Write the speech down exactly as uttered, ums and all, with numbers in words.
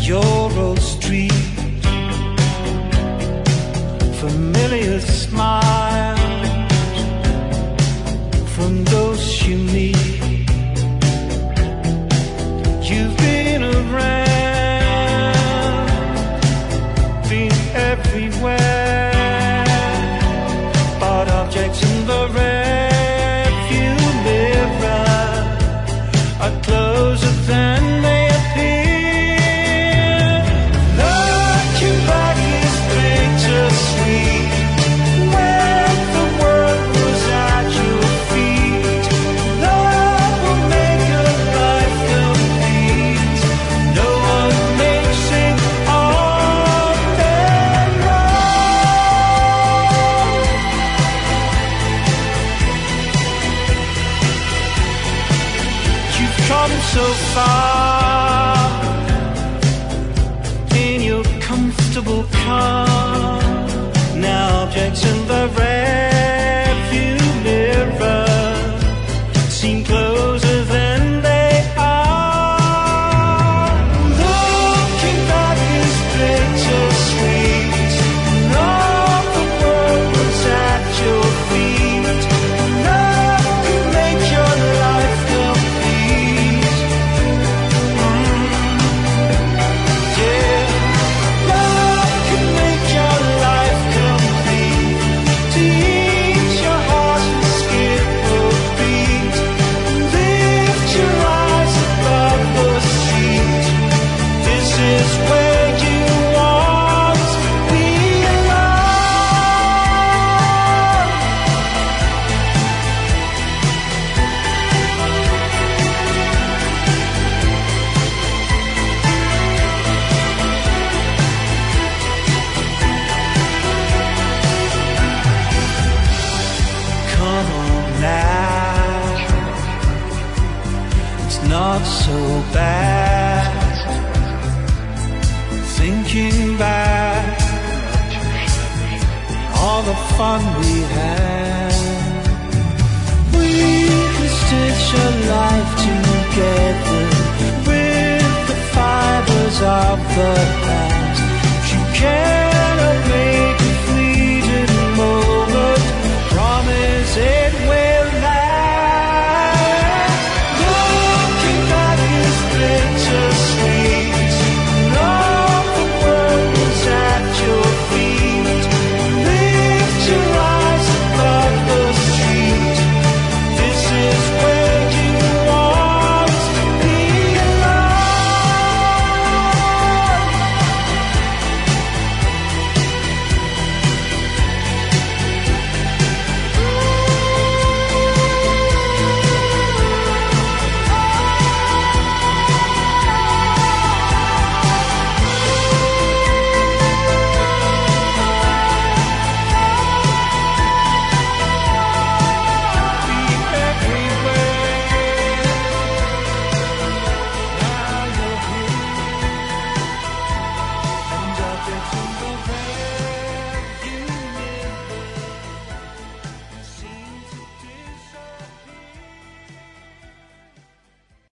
your old street. Familiar smiles from those you meet. You've been around, been everywhere, bought objects in the rearview mirror are closer than they appear. Looking back is bittersweet, when the world was at your feet. Love will make your life complete. No one makes it all that wrong. You've come so far in your comfortable car. Now objects in the rearview mirror seem closer than they are. Looking back is bittersweet. All the world was at your feet. Love could make your life complete. Mm, yeah. Love could make your life complete. Teach your heart to skip a beat. Lift your eyes above the street. This is where you want to belong. Come on now, it's not so bad. Thinking back, all the fun we had. We can stitch a life together with the fibers of the past.